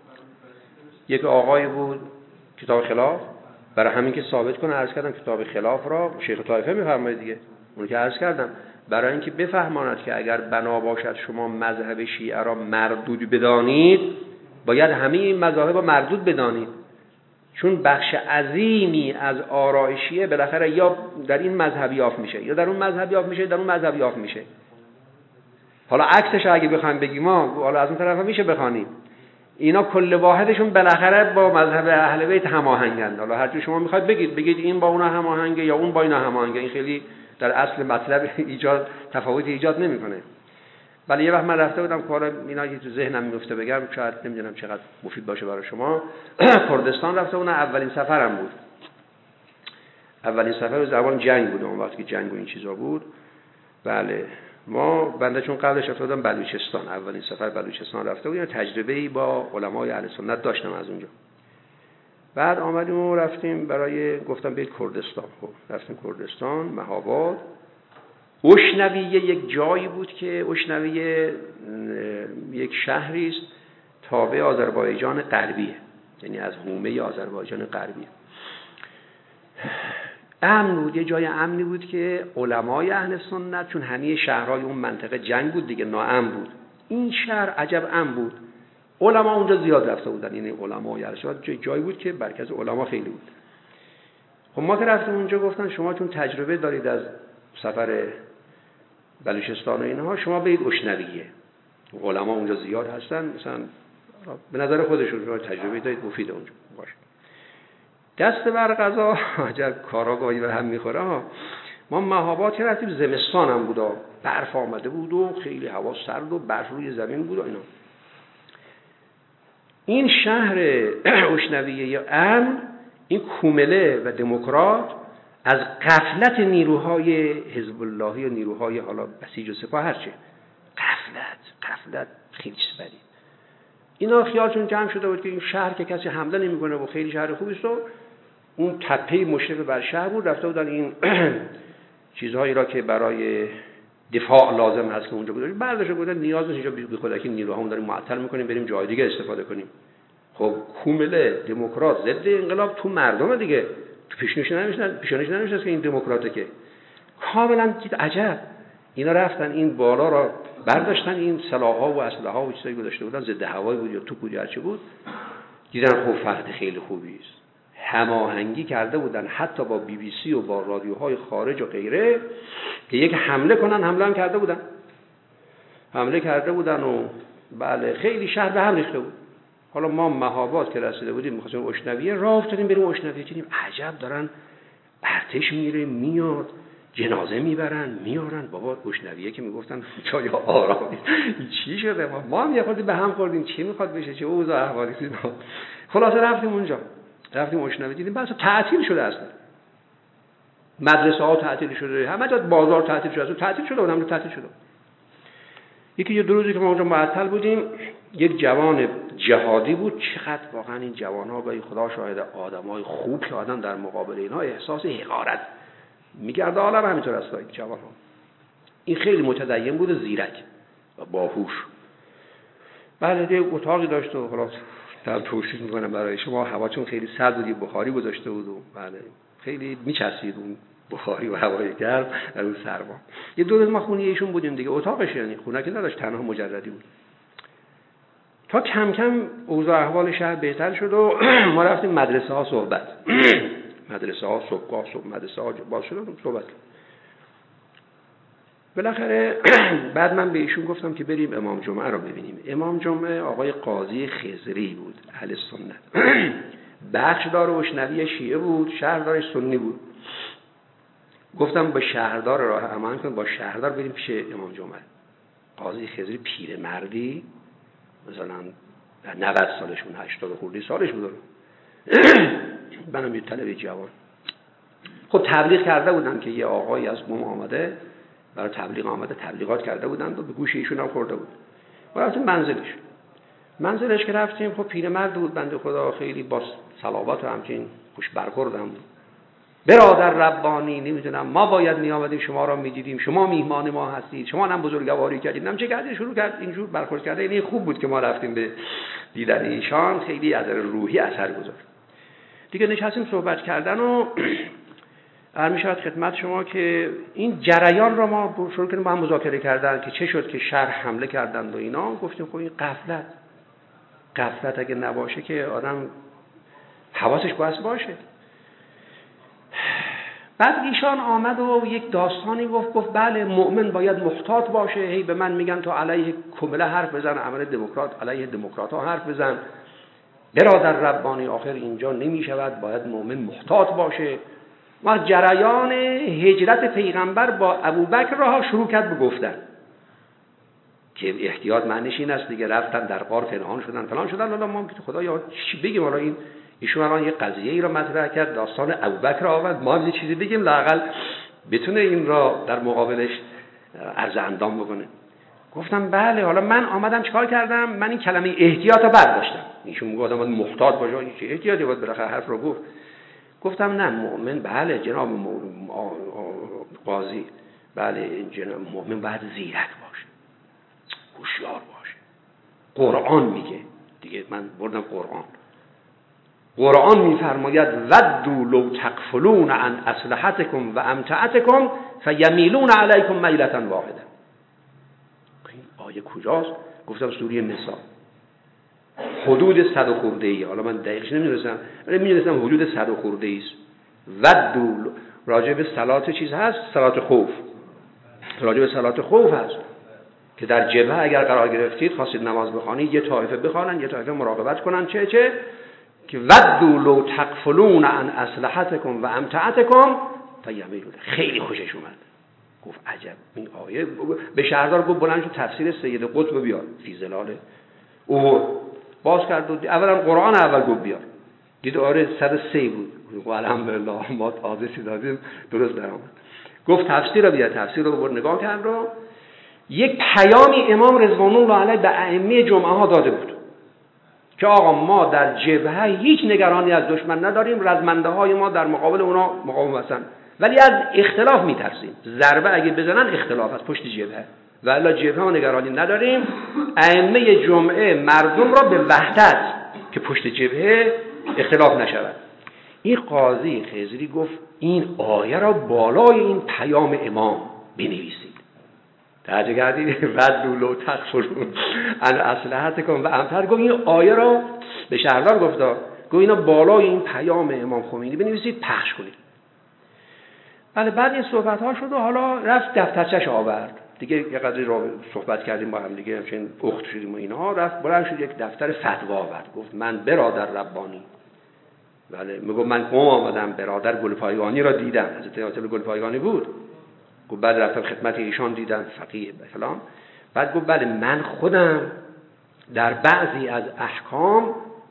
یک آقای بود کتاب خلاف، برای همین که ثابت کنه عرض کردم کتاب خلاف را شیخ طائفه میفرماید دیگه، اون که عرض کردم برای اینکه بفهماند که اگر بنا باشد شما مذهب شیعه را مردود بدانید، باید همه این مذاهب را مردود بدانید، چون بخش عظیمی از آراء شیعه بالاخره یا در این مذهب یافت میشه یا در اون مذهب یافت میشه، در اون مذهب یافت میشه. حالا عکسش اگه بخوایم بگیم ما حالا از اون طرف میشه بخوانیم، اینا کل واحدشون بالاخره با مذهب اهل بیت هماهنگند. حالا هر چی شما میخواید بگید بگید این با اون هماهنگه یا اون با اینا هماهنگه، این خیلی در اصل مطلب ایجاد تفاوتی ایجاد نمیکنه. ولی یه وقت من رفته بودم کار اینا که تو ذهنم میفته بگم، شاید نمیدونم چقدر مفید باشه برای شما. کردستان رفته بودم، اولین سفرم بود. اولین سفر زمان جنگ بود، اون وقتی که جنگ و این چیزا بود. بله ما بنده چون قبلش رفته بودم بلوچستان، اولین سفر بلوچستان رفته بودم، تجربه‌ای با علمای اهل سنت داشتم از اونجا. بعد آمدیم و رفتیم برای گفتم برید کردستان. خب رفتیم کردستان، مهاباد. اشنویه یک جایی بود که اشنویه یک شهری است تابع آذربایجان غربیه، یعنی از حومه آذربایجان غربیه. امن بود، یه جای امنی بود که علمای اهل سنت، چون همه شهرهای اون منطقه جنگ بود دیگه، ناامن بود. این شهر عجب امن بود، علما اونجا زیاد رفته بودن، یعنی علمای اهل سنت جای جایی بود که مرکز علما خیلی بود. خب ما که رفتیم اونجا گفتن شما چون تجربه دارید از سفر بلوچستان و اینها، شما برید اشنویه، علما اونجا زیاد هستن، مثلا به نظر خودشون شما تجربه دارید مفید اونجا باشه. دست بر قضا عجب کاراگاهی به هم میخوره ها. ما مهاباد که رفتیم زمستان هم بود، برف آمده بود و خیلی هوا سرد و برف روی زمین بود و اینا. این شهر اشنویه امن، این کومله و دموکرات از غفلت نیروهای حزب اللهی و نیروهای حالا بسیج و سپاه هرچه، غفلت غفلت خیلی چیز بدی، اینا خیالشون جمع شده بود که این شهر که کسی حمله نمیکنه و خیلی شهر خوبی است، و اون تپه مشرف بر شهر بود، رفته بودن این چیزهایی را که برای دفاع لازم هست که اونجا بود برداشته بودن، نیاز نیست اینجا بی خودکی نیروهامون داریم معطل میکنیم بریم جای دیگه استفاده کنیم. خب کومله دموکرات ضد انقلاب تو مردم دیگه، تو پیشونیش نمیشن پیشونیش نمیشن که این دموکراته که کاملا دید عجب. اینا رفتن این بالا را برداشتن، این سلاح‌ها و اسلحه‌ها و چیزایی گذاشته بودن، ضد هوایی بود یا توپ بود یا هر چی بود. دیدن خب فرد خیلی خوبی است. هماهنگی کرده بودن حتی با بی بی سی و با رادیوهای خارج و غیره که یک حمله کنن. حمله هم کرده بودن. حمله کرده بودن و بله خیلی شهر به هم ریخته بود. حالا ما مهاباد که رسیده بودیم می‌خواستیم اشنویه راه افتادیم بریم اشنویه، دیدیم عجب دارن ارتش میره میاد، جنازه میبرن میارن. بابا اشنویه که میگفتن جای آرامی چی شده؟ ما ما هم یه خورده به هم خوردیم چی میخواد بشه، چه اوضاع احوالی است. خلاص رفتیم اونجا، رفتیم اشنویه دیدیم بس تعطیل شده اصلا. مدرسه ها تعطیل شده، همه جا بازار تعطیل شده، تعطیل شده اونم تعطیل شده. یکی یه دو روزی که ما اونجا معطل بودیم، یک جوان جهادی بود. چقدر واقعا این جوان‌ها با خدا شاهد آدمای خوب که آدم در مقابل اینها احساس حقارت می‌کرد. عالم همینطور است این جوان‌ها. این خیلی متدین بود و زیرک و باهوش. بله یه اتاقی داشت و خلاص در توصیف می‌کنم برای شما، هوا چون خیلی سرد بود بخاری گذاشته بود و بله خیلی میچسید اون بخاری و هوای گرم در اون سرما. یه دو روز ما خونه ایشون بودیم دیگه، اتاقش یعنی خونه که نداشت، تنها مجردی بود. تا کم کم اوضاع احوال شهر بهتر شد و ما رفتیم مدرسه ها صحبت. مدرسه ها صبحگاه صبح مدرسه ها باز شد صحبت. بالاخره بعد من به ایشون گفتم که بریم امام جمعه رو ببینیم. امام جمعه آقای قاضی خضری بود، اهل سنت. بخشدار اشنوی شیعه بود، شهردارش سنی بود. گفتم با شهردار راه امان کنیم، با شهردار بریم پیش امام جمعه. قاضی خضری پیرمردی مثلا نود سالشون هشتاد خورده سالش بود. منم یه طلبه جوان. خب تبلیغ کرده بودن که یه آقایی از قم آمده، برای تبلیغ آمده، تبلیغات کرده بودن و به گوش ایشون هم خورده بود. ما رفتیم منزلش. منزلش که رفتیم خب پیرمرد بود بنده خدا، خیلی با صلوات و همچین خوش برخوردم بود. برادر ربانی نمیدونم ما باید می آمدیم شما را میدیدیم، شما میهمان ما هستید، شما هم بزرگواری کردید. نم چه کردید؟ شروع کرد اینجور برخورد کرده. یعنی خوب بود که ما رفتیم به دیدن ایشان، خیلی از روحی اثر گذاشت. دیگه نشستیم صحبت کردن و عرض شد خدمت شما که این جریان را ما شروع کردیم با هم مذاکره کردن که چه شد که شهر حمله کردند و اینا. گفتیم خب این غفلت غفلت اگه نباشه که آدم حواسش باید باشه. بعد ایشان آمد و یک داستانی گفت گفت بله مؤمن باید محتاط باشه. هی به من میگن تو علیه کمله حرف بزن، عمل دموکرات علیه دموکرات ها حرف بزن. برادر ربانی آخر اینجا نمیشود، باید مؤمن محتاط باشه. ما جریان هجرت پیغمبر با ابوبکر را شروع کرد به گفتن که احتیاط معنیش این است دیگه، رفتن در غار پنهان شدن فلان شدن. حالا ما که خدا یا چی بگیم، حالا این ایشون الان یه قضیه ای را مطرح کرد، داستان ابوبکر آورد، ما یه چیزی بگیم لااقل بتونه این را در مقابلش عرض اندام بکنه. گفتم بله. حالا من آمدم چیکار کردم؟ من این کلمه احتیاط رو برداشتم. ایشون میگه آدم محتاط باشه، این چه احتیاطی بود؟ بالاخره حرف رو گفت. گفتم نه مؤمن بله جناب قاضی، بله جناب مؤمن باید زیرک باشه، هوشیار باشه. قرآن میگه دیگه، من بردم قرآن. قرآن میفرماید ودوا لو تغفلون عن اسلحتکم و امتعتکم فیمیلون علیکم میلة واحده. این آیه کجاست؟ گفتم سوره نساء، حدود صد خورده ای. حالا من دقیقش نمیدونستم ولی میدونستم حدود صد خورده ای است. ودوا راجع به صلات چیز هست، صلات خوف، راجع به صلات خوف هست که در جبهه اگر قرار گرفتید خواستید نماز بخوانید، یه طایفه بخوانن یه طایفه مراقبت کنن. چه چه که ودوا لو تغفلون عن اسلحتکم و امتعتکم فیمیلون. خیلی خوشش اومد، گفت عجب این آیه. به شهردار گفت بلند شو تفسیر سید قطب بیار فی ظلال او. باز کرد و اولا قرآن اول گفت بیار، دید آره صد و سه بود. گفت الحمدلله ما تازه چیز دادیم درست درآمد. گفت تفسیر رو بیار، تفسیر رو برد نگاه کرد رو. یک پیامی امام رضوان الله علیه به ائمه جمعه ها داده بود که آقا ما در جبهه هیچ نگرانی از دشمن نداریم، رزمنده های ما در مقابل اونا مقاوم هستن، ولی از اختلاف میترسیم. ضربه اگه بزنن اختلاف از پشت جبهه، والا جبهه ما نگرانی نداریم. ائمه جمعه مردم را به وحدت که پشت جبهه اختلاف نشود. این قاضی خضری گفت این آیه را بالای این پیام امام بنویسید. توجه کردید؟ ودوا لو تکفرون ان اسلحتکم و امطر. گفت این آیه را به شهردار گفتا، گفت اینا بالای این پیام امام خمینی بنویسید، پخش کنید. بله بعد این صحبت ها شد و حالا رفت دفترچش آورد دیگه، یه قدری را صحبت کردیم با هم دیگه، همچنین اخت شدیم و اینها. رفت بلند شد یک دفتر فتوا آورد، گفت من برادر ربانی، بله میگم من قوم آمدم برادر گلپایگانی را دیدم، حضرت حاتم گلپایگانی بود. گفت بعد رفتم خدمت ایشان دیدم فقیه فلان. بعد گفت بله من خودم در بعضی از احکام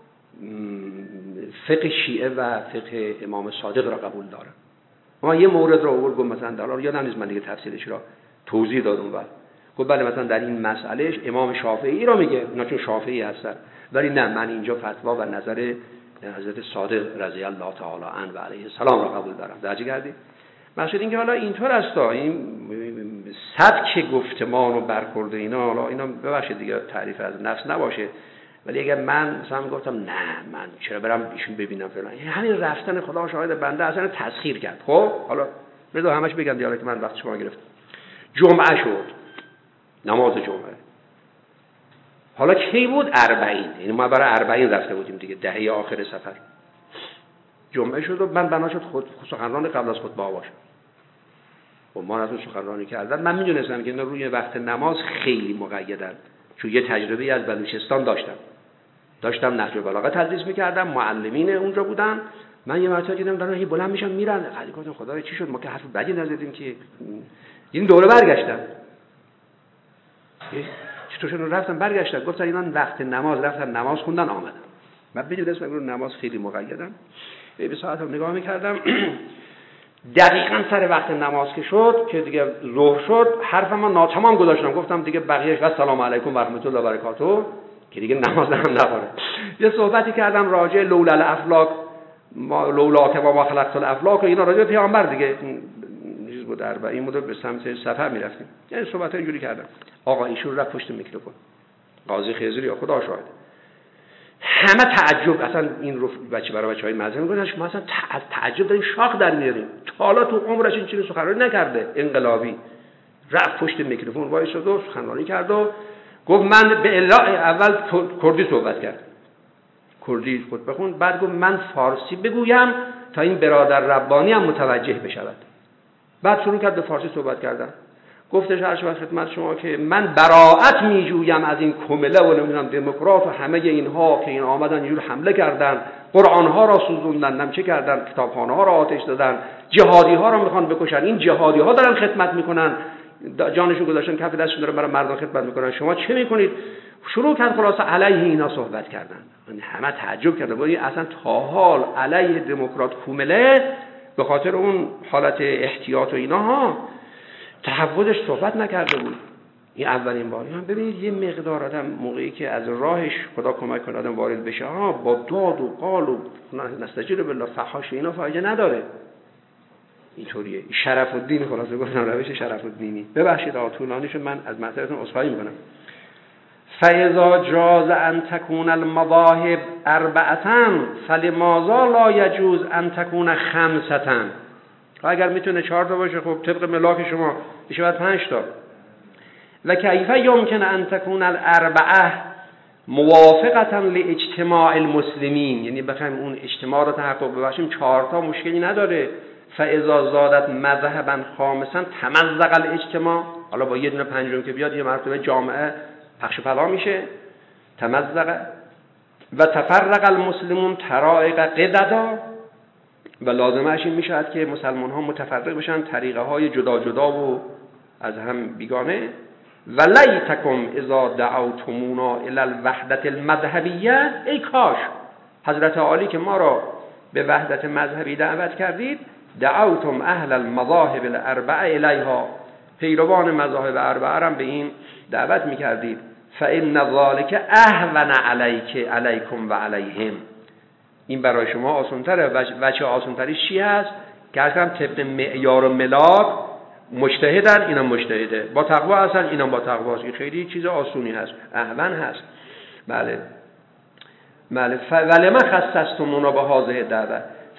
فقه شیعه و فقه امام صادق را قبول دارم. ما یه مورد را آورد، گفت مثلا در یادم نیست من دیگه تفصیلش را توضیح دادم. بعد گفت بله مثلا در این مسئله امام شافعی را میگه، اینا چون شافعی هستن، ولی نه من اینجا فتوا و نظر حضرت صادق رضی الله تعالی عنه و علیه السلام را قبول دارم. درجه کردی؟ مقصود این که حالا اینطور است، این سبک گفتمان و برخورد اینا، حالا اینا ببخشید دیگه تعریف از نفس نباشه، ولی اگر من مثلا گفتم نه من چرا برم ایشون ببینم فلان، همین رفتن خدا شاهد بنده اصلا تسخیر کرد. خب حالا بذار همش بگم دیگه که من وقت شما گرفت. جمعه شد، نماز جمعه. حالا کی بود؟ اربعین، یعنی ما برای اربعین رفته بودیم دیگه، دهه آخر سفر. جمعه شد و من بنا شد خود سخنران قبل از خطبه باشم. و ما از اون سخنرانی کردن، من میدونستم که اینا روی وقت نماز خیلی مقیدن، چون یه تجربه از بلوچستان داشتم. داشتم نهج البلاغه تدریس میکردم، معلمین اونجا بودن. من یه مرتبه دیدم دارن هی بلند میشن میرن، خیلی گفتم خدایا چی شد؟ ما که حرف بدی نزدیم که. این دوره برگشتم. چطور شد؟ رفتم برگشتم، گفتن اینا وقت نماز رفتن نماز خوندن آمدن. من بدونستم رو نماز خیلی مقیدم. به ساعتم نگاه میکردم، دقیقاً سر وقت نماز که شد که دیگه ظهر شد، حرفم ناتمام گذاشتم، گفتم دیگه بقیه‌اش و سلام علیکم و رحمت الله و برکاته که دیگه نماز هم نخوره. یه صحبتی کردم راجع لولا الافلاک ما لولا که ما خلقت الافلاک و اینا راجع پیامبر دیگه چیز بود. در این مدت به سمت سفر میرفتیم، یعنی صحبت اینجوری کردم. آقا ایشون رفت پشت میکروفون، قاضی خضری خدا شاهد، همه تعجب، اصلا این رو بچه برای بچهای مذهبی میگن شما اصلا از تعجب دارین شاخ در میارین، تا حالا تو عمرش این چیزی سخنرانی نکرده. انقلابی رفت پشت میکروفون وایساد و سخنرانی کرد و گفت من به اول کردی صحبت کرد، کردی خود بخون، بعد گفت من فارسی بگویم تا این برادر ربانی هم متوجه بشود. بعد شروع کرد به فارسی صحبت کردن. گفتش هر شب خدمت شما که من براءت میجویم از این کمله و نمیدونم دموکرات و همه اینها که این آمدن اینجور حمله کردن، قرآن ها را سوزوندن، نم چه کردن، کتابخانه ها را آتش دادن، جهادی ها را میخوان بکشن. این جهادی ها دارن خدمت میکنن، جانشو گذاشتن کف دستشون دارن برای مردم خدمت میکنن، شما چه میکنید؟ شروع کرد خلاصه علیه اینا صحبت کردن. همه تعجب کردن، ولی اصلا تا حال علیه دموکرات کومله به خاطر اون حالت احتیاط و اینا ها تحولش صحبت نکرده بود. این اولین بار. یعنی ببینید یه مقدار آدم موقعی که از راهش خدا کمک کنه آدم وارد بشه ها، با داد و قال و نستجیر بالله فحاش اینا فایده نداره. اینطوریه. شرف الدین خلاصه گفتم روش شرف الدینی. ببخشید آقا طولانی شد، من از معذرتون عذرخواهی میکنم. فاذا جاز ان تكون المذاهب اربعه فلماذا لا يجوز ان تكون خمسه؟ اگر میتونه چهار تا باشه خب طبق ملاک شما میشه بعد پنج تا. و کیف یمکن ان تكون الاربعه موافقه لاجتماع المسلمین، یعنی بخوایم اون اجتماع رو تحقق ببخشیم چهار تا مشکلی نداره. فاذا زادت مذهبا خامسا تمزق الاجتماع، حالا با یه دونه پنجم که بیاد یه مرتبه جامعه پخش پلا میشه. تمزق و تفرق المسلمون طرائق قددا، و لازمش این میشد که مسلمان ها متفرق بشن طریقه های جدا جدا و از هم بیگانه. و لیتکم اذا دعوتمونا الی الوحدت المذهبیه، ای کاش حضرت عالی که ما را به وحدت مذهبی دعوت کردید، دعوتم اهل المذاهب الاربعه الیها، پیروان مذاهب اربعه هم به این دعوت میکردید. فان ذلک اهون علیک علیکم و علیهم، این برای شما آسان‌تره. وجه آسان‌تریش چی هست؟ که اصلا طبق معیار و ملاک مجتهدن، اینا مجتهده، با تقوا هستن، اینا با تقوا هست. این خیلی چیز آسونی هست، اهون هست. بله بله. ولما خصصتمونا بهذه الدعوه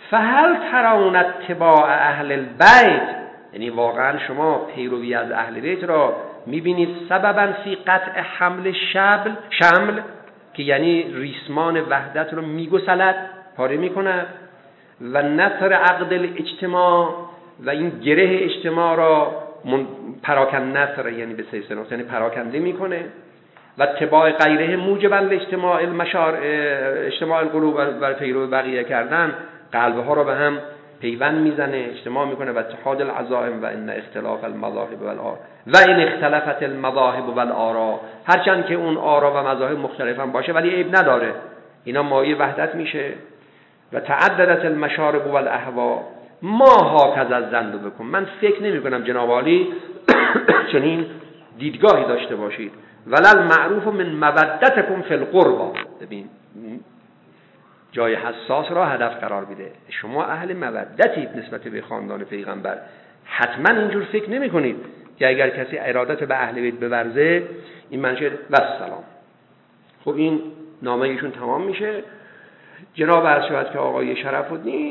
فهل ترون اتباع اهل البیت، یعنی واقعا شما پیروی از اهل بیت را میبینید سببا فی قطع حمل شبل شمل که یعنی ریسمان وحدت رو میگسلد، پاره میکند، و نصر عقد الاجتماع، و این گره اجتماع را پراکن نصر یعنی به سه سنوس یعنی پراکنده میکنه، و اتباع غیره موجبا لاجتماع المشار اجتماع القلوب و پیرو بقیه کردن قلبها را به هم پیوند میزنه، اجتماع میکنه، و اتحاد العزائم و ان اختلاف المذاهب والآراء و ان اختلفت المذاهب والآراء، هرچند که اون آرا و مذاهب مختلف هم باشه ولی عیب نداره، اینا مایه وحدت میشه. و تعددت المشارب والاهوا ما هاکذا الظن بکن، من فکر نمی کنم جناب عالی چنین دیدگاهی داشته باشید. ولل معروف من مودتکم فی القربا، ببین جای حساس را هدف قرار میده، شما اهل مودتید نسبت به خاندان پیغمبر، حتما اینجور فکر نمی کنید که اگر کسی ارادت به اهل بیت بورزه این منشه و سلام. خب این نامه ایشون تمام میشه. جناب عرض شود که آقای شرف الدین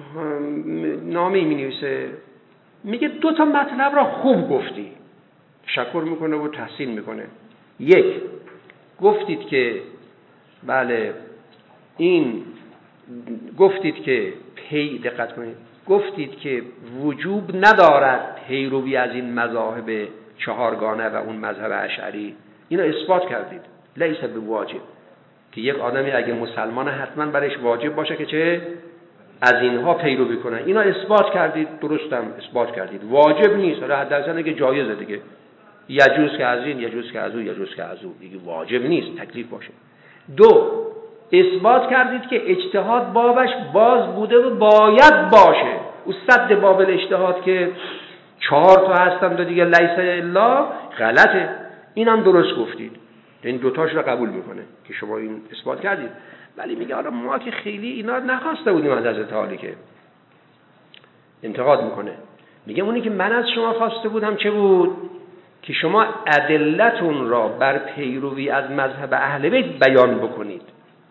نامه می نویسه، میگه دو تا مطلب را خوب گفتی، تشکر میکنه و تحسین میکنه. یک، گفتید که بله این گفتید که پی دقت کنید گفتید که وجوب ندارد پیروی از این مذاهب چهارگانه و اون مذهب اشعری، اینو اثبات کردید، لیس بواجب، که یک آدمی اگه مسلمان حتما برایش واجب باشه که چه از اینها پیروی کنه، اینا اثبات کردید، درستم اثبات کردید، واجب نیست، حالا حداقل که جایزه دیگه، یجوز که از این، یجوز که از اون، یجوز که از اون، دیگه واجب نیست تکلیف باشه. دو، اثبات کردید که اجتهاد بابش باز بوده و باید باشه، او صد باب الاجتهاد که چهار تا هستن و دیگه لیس الا غلطه، اینم درست گفتید، این دوتاش را قبول میکنه که شما این اثبات کردید. ولی میگه آره ما که خیلی اینا نخواسته بودیم از حضرت عالی، که انتقاد میکنه، میگه اونی که من از شما خواسته بودم چه بود؟ که شما ادلتون را بر پیروی از مذهب اهل بیت بیان بکنید،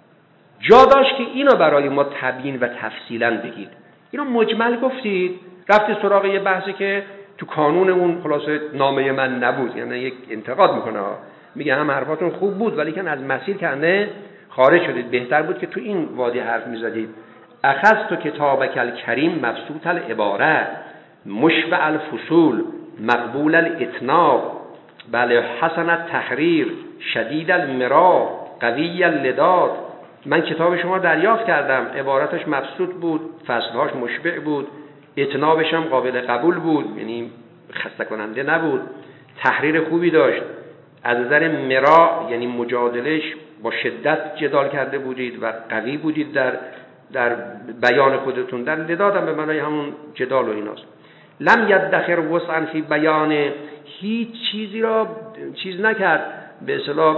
جا داشت که اینو برای ما تبیین و تفصیلا بگید، اینو مجمل گفتید، رفتید سراغ یه بحثی که تو کانون اون خلاصه نامه من نبود، یعنی یک انتقاد میکنه، میگه هم حرفاتون خوب بود ولی که از مسیر کنده خارج شدید، بهتر بود که تو این وادی حرف میزدید. اخذت کتابک الکریم مبسوط العباره مشبع الفصول مقبول الاتناب بله حسن التحریر شدید المرا قوی اللداد، من کتاب شما دریافت کردم، عبارتش مبسوط بود، فصلهاش مشبع بود، اتنابش هم قابل قبول بود، یعنی خسته کننده نبود، تحریر خوبی داشت، از نظر مرا یعنی مجادلش با شدت جدال کرده بودید و قوی بودید در در بیان خودتون، در لدادم به معنای همون جدال و ایناست. لم یدخر وسعا فی بیان، هیچ چیزی را چیز نکرد، به اصطلاح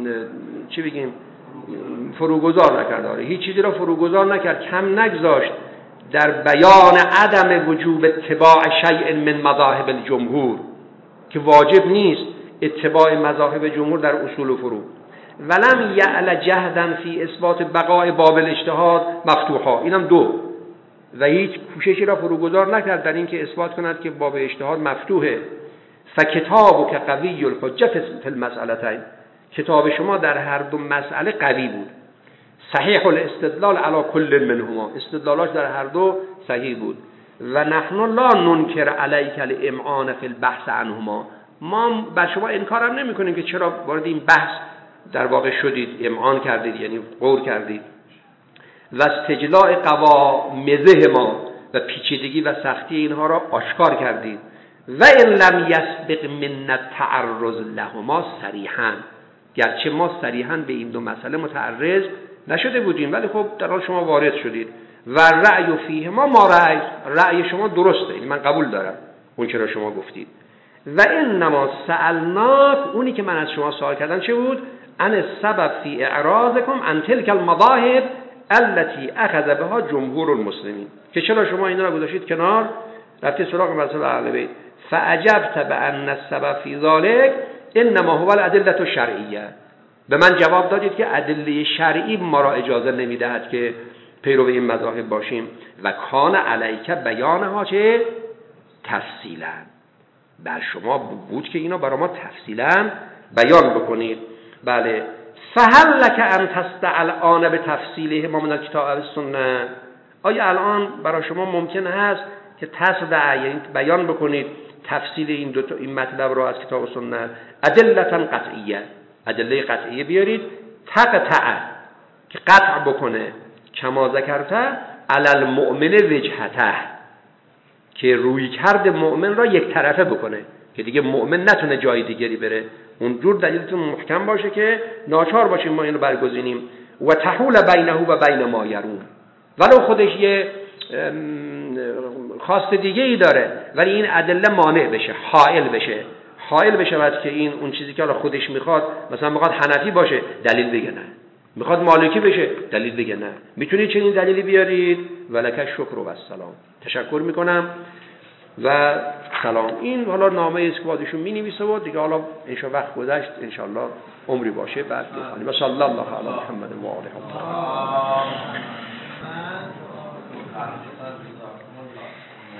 چی بگیم فروگذار نکرد، آره هیچ چیزی را فروگذار نکرد، کم نگذاشت در بیان عدم وجوب اتباع شیء من مذاهب الجمهور، که واجب نیست اتباع مذاهب جمهور در اصول و فروع. ولم یعل جهدا فی اثبات بقاء باب الاجتهاد مفتوحا، اینم دو، و هیچ کوششی را فروگذار نکرد در این که اثبات کند که باب اجتهاد مفتوحه. فکتابک قوی الحجه فی المسئلتین، کتاب شما در هر دو مسئله قوی بود، صحیح الاستدلال علی کل منهما، استدلالاش در هر دو صحیح بود. و نحن لا ننکر علیک الامعان فی البحث عنهما، ما بر شما انکارم نمی کنیم که چرا وارد این بحث در واقع شدید، امعان کردید یعنی قول کردید. و استجلاء قوامضه ما، و پیچیدگی و سختی اینها را آشکار کردید. و ان لم یسبق من التعرض لهما صریحا، گرچه ما صریحا به این دو مسئله متعرض نشده بودیم ولی خب در حال شما وارد شدید. و رأی فیه ما ما رأی، رأی شما درسته، این من قبول دارم اون چرا شما گفتید. و انما سألناک، اونی که من از شما سوال کردم چه بود؟ ان السبب فی اعراضکم عن تلک المذاهب التي اخذ بها جمهور المسلمین، که چرا شما اینا رو گذاشتید کنار، رفتید سراغ مذهب اهل بیت. فعجبت بان السبب فی ذلک انما هو الادله الشرعیه، به من جواب دادید که ادله شرعی ما را اجازه نمیدهد که پیرو این مذاهب باشیم. و کان علیک بیانها چه تفصیلا، بر شما بود که اینا برای ما تفصیلا بیان بکنید. بله. فهل لک ان تستعلان به تفصیله ما من الکتاب و السنه، آیا الان برای شما ممکن هست که تصدع، یعنی بیان بکنید تفصیل این دو تا این مطلب رو از کتاب و سنت، ادلتا قطعیه، ادله قطعیه بیارید، تقطع که قطع بکنه، کما ذکرته علی المؤمن وجهته، که روی کرد مؤمن را یک طرفه بکنه که دیگه مؤمن نتونه جای دیگری بره، اونجور دلیلتون محکم باشه که ناچار باشیم ما اینو برگزینیم. و تحول بینه و بین ما یرون، ولو خودش یه خواست دیگه ای داره ولی این ادله مانع بشه، حائل بشه، حائل بشه بعد که این اون چیزی که حالا خودش میخواد، مثلا میخواد حنفی باشه دلیل بگه نه، میخواد مالکی بشه دلیل بگه نه، میتونید چنین دلیلی بیارید. ولک شکر و السلام، تشکر میکنم و سلام. این حالا نامه است که بعدشون مینویسه و دیگه حالا ان شاء وقت گذشت ان شاء الله عمری باشه بعد بخونیم. و صلی الله علی محمد و آله و صحبه.